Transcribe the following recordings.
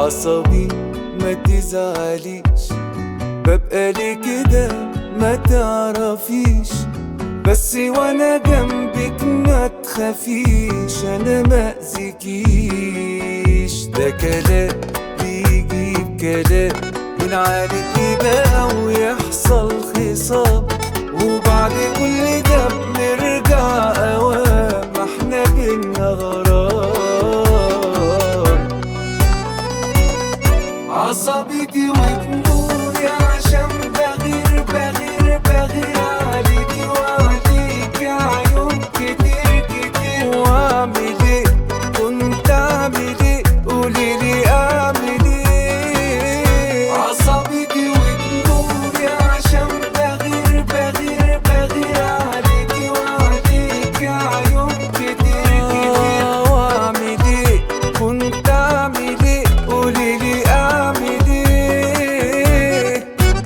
عصبي ما تزعليش، ببقى ليه كده ما تعرفيش، بس وانا جنبك ما تخافيش، انا ما اذيكيش. ده كلام بيجيب كلام ونعالج بقى ويحصل خصام، وبعد كل ده بنرجع اوام، احنا بينا غرام. عصبيتي وجنوني عشان بغير عليكي وعليكي عيون كتير كتير، واعمل ايه كنت اعمل ايه قوليلي اعمل ايه. عصبيتي وجنوني عشان بغير عليكي وعليكي عيون كتير كتير، واعمل ايه كنت اعمل ايه قوليلي اعمل ايه.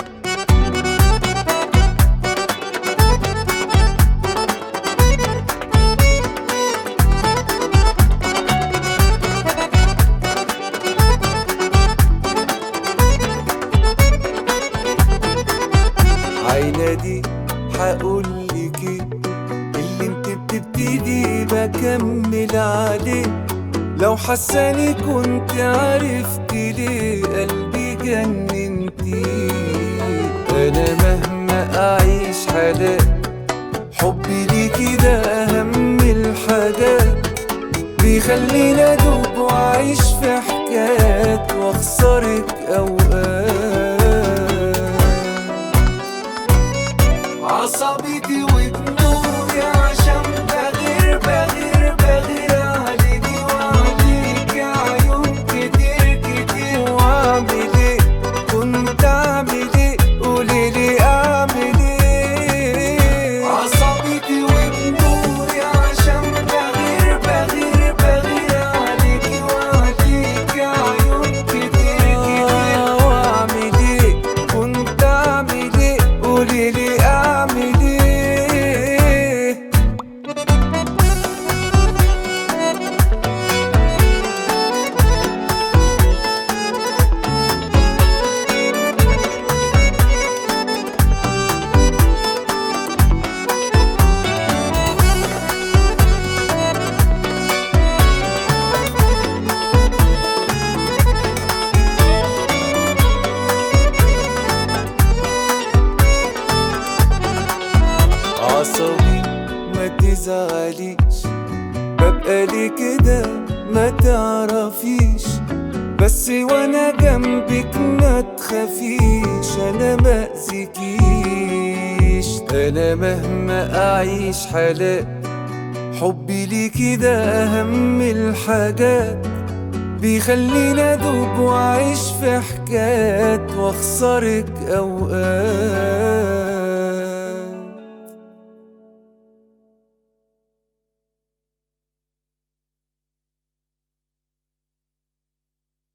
عينادي هقولكي اللي انت بتبتدي بكمل عليه، لو حساني كنت عرفت ليه قلبي جننتي. انا مهما اعيش حالات حبي ليكي ده اهم الحاجات، بيخليني ادوب واعيش في حكايات واخسرك اوقات. عصبيتي وجنوني عشان بغير عليكي وعليكي عيون كتير كتير، واعمل ايه كنت اعمل ايه قوليلي اعمل ايه. عصبيتي وجنوني عشان بغير عليكي وعليكي عيون كتير كتير، واعمل ايه كنت اعمل ايه قوليلي اعمل ايه. عصبي ما تزعليش، ببقى ليه كده ما تعرفيش، بس وانا جنبك ما تخافيش، انا ما اذيكيش. انا مهما اعيش حالات حبي ليكي ده اهم الحاجات، بيخليني ادوب واعيش في حكايات واخسرك اوقات.